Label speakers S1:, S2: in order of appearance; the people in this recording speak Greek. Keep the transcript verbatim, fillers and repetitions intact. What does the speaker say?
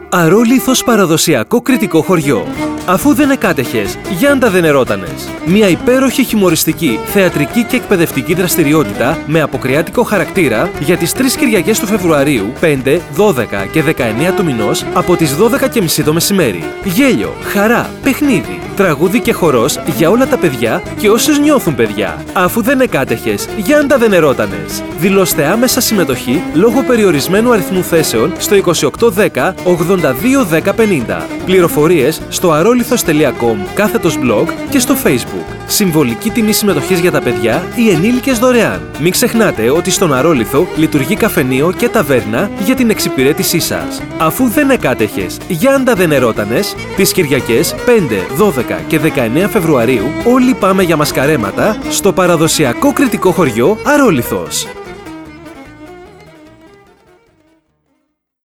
S1: Αρόλιθος παραδοσιακό κρητικό χωριό. Αφού δεν εκάτεχες, γιάντα δεν ερώτανες. Μια υπέροχη χιουμοριστική, θεατρική και εκπαιδευτική δραστηριότητα με αποκριάτικο χαρακτήρα για τις τρεις Κυριακές του Φεβρουαρίου, πέντε, δώδεκα και δεκαεννέα του μηνός από τις δώδεκα και μισή το μεσημέρι. Γέλιο, χαρά, παιχνίδι, τραγούδι και χορός για όλα τα παιδιά και όσους νιώθουν παιδιά. Αφού δεν εκάτεχες, γιάντα δεν ερώτανες. Δηλώστε άμεσα συμμετοχή λόγω περιορισμένου αριθμού θέσεων στο είκοσι οκτώ δέκα ογδόντα δύο δέκα πενήντα. Πληροφορίες στο αρόλιθος τελεία κομ κάθετος blog και στο Facebook. Συμβολική τιμή συμμετοχής για τα παιδιά ή ενήλικες δωρεάν. Μην ξεχνάτε ότι στον Αρόλιθο λειτουργεί καφενείο και ταβέρνα για την εξυπηρέτησή σας. Αφού δεν εκάτεχες, γιάντα δεν ερώτανες, τις Κυριακές πέντε, δώδεκα και δεκαεννέα Φεβρουαρίου όλοι πάμε για μασκαρέματα στο παραδοσιακό κρητικό χωριό Αρόλιθος.